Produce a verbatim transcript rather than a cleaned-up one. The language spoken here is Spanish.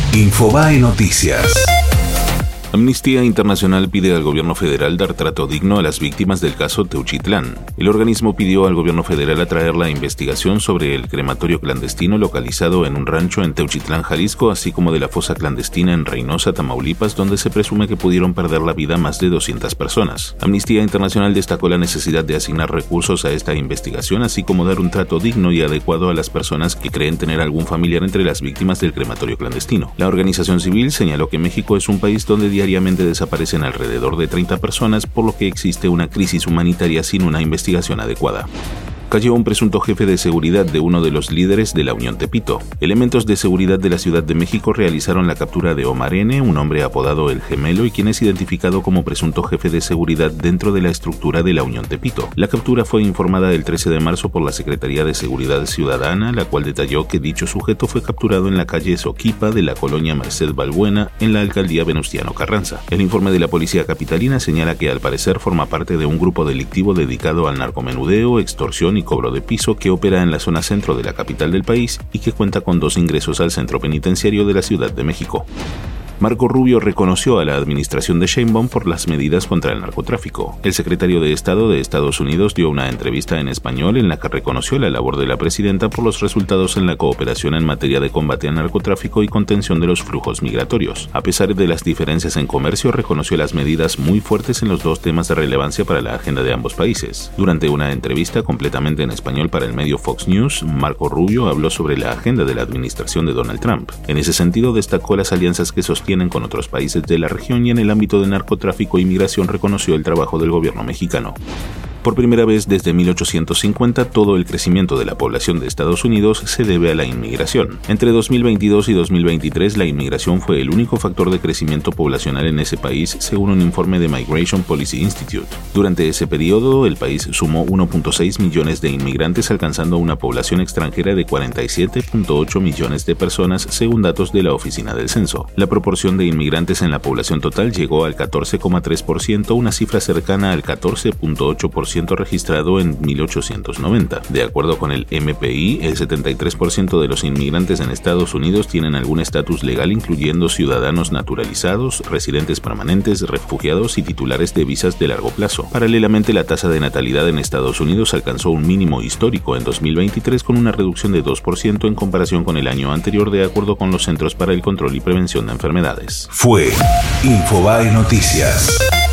Infobae Noticias. Amnistía Internacional pide al gobierno federal dar trato digno a las víctimas del caso Teuchitlán. El organismo pidió al gobierno federal atraer la investigación sobre el crematorio clandestino localizado en un rancho en Teuchitlán, Jalisco, así como de la fosa clandestina en Reynosa, Tamaulipas, donde se presume que pudieron perder la vida más de doscientas personas. Amnistía Internacional destacó la necesidad de asignar recursos a esta investigación, así como dar un trato digno y adecuado a las personas que creen tener algún familiar entre las víctimas del crematorio clandestino. La organización civil señaló que México es un país donde diariamente desaparecen alrededor de treinta personas, por lo que existe una crisis humanitaria sin una investigación adecuada. Cayó un presunto jefe de seguridad de uno de los líderes de la Unión Tepito. Elementos de seguridad de la Ciudad de México realizaron la captura de Omar N., un hombre apodado El Gemelo y quien es identificado como presunto jefe de seguridad dentro de la estructura de la Unión Tepito. La captura fue informada el trece de marzo por la Secretaría de Seguridad Ciudadana, la cual detalló que dicho sujeto fue capturado en la calle Soquipa de la colonia Merced Balbuena, en la alcaldía Venustiano Carranza. El informe de la policía capitalina señala que al parecer forma parte de un grupo delictivo dedicado al narcomenudeo, extorsión y cobro de piso que opera en la zona centro de la capital del país y que cuenta con dos ingresos al centro penitenciario de la Ciudad de México. Marco Rubio reconoció a la administración de Sheinbaum por las medidas contra el narcotráfico. El secretario de Estado de Estados Unidos dio una entrevista en español en la que reconoció la labor de la presidenta por los resultados en la cooperación en materia de combate al narcotráfico y contención de los flujos migratorios. A pesar de las diferencias en comercio, reconoció las medidas muy fuertes en los dos temas de relevancia para la agenda de ambos países. Durante una entrevista completamente en español para el medio Fox News, Marco Rubio habló sobre la agenda de la administración de Donald Trump. En ese sentido, destacó las alianzas que sostienen tienen con otros países de la región y en el ámbito de narcotráfico y migración reconoció el trabajo del gobierno mexicano. Por primera vez desde mil ochocientos cincuenta, todo el crecimiento de la población de Estados Unidos se debe a la inmigración. Entre dos mil veintidós y dos mil veintitrés, la inmigración fue el único factor de crecimiento poblacional en ese país, según un informe de Migration Policy Institute. Durante ese periodo, el país sumó uno punto seis millones de inmigrantes, alcanzando una población extranjera de cuarenta y siete punto ocho millones de personas, según datos de la Oficina del Censo. La proporción de inmigrantes en la población total llegó al catorce coma tres por ciento, una cifra cercana al catorce punto ocho por ciento registrado en mil ochocientos noventa. De acuerdo con el M P I, el setenta y tres por ciento de los inmigrantes en Estados Unidos tienen algún estatus legal, incluyendo ciudadanos naturalizados, residentes permanentes, refugiados y titulares de visas de largo plazo. Paralelamente, la tasa de natalidad en Estados Unidos alcanzó un mínimo histórico en dos mil veintitrés con una reducción de dos por ciento en comparación con el año anterior, de acuerdo con los Centros para el Control y Prevención de Enfermedades. Fue Infobae Noticias.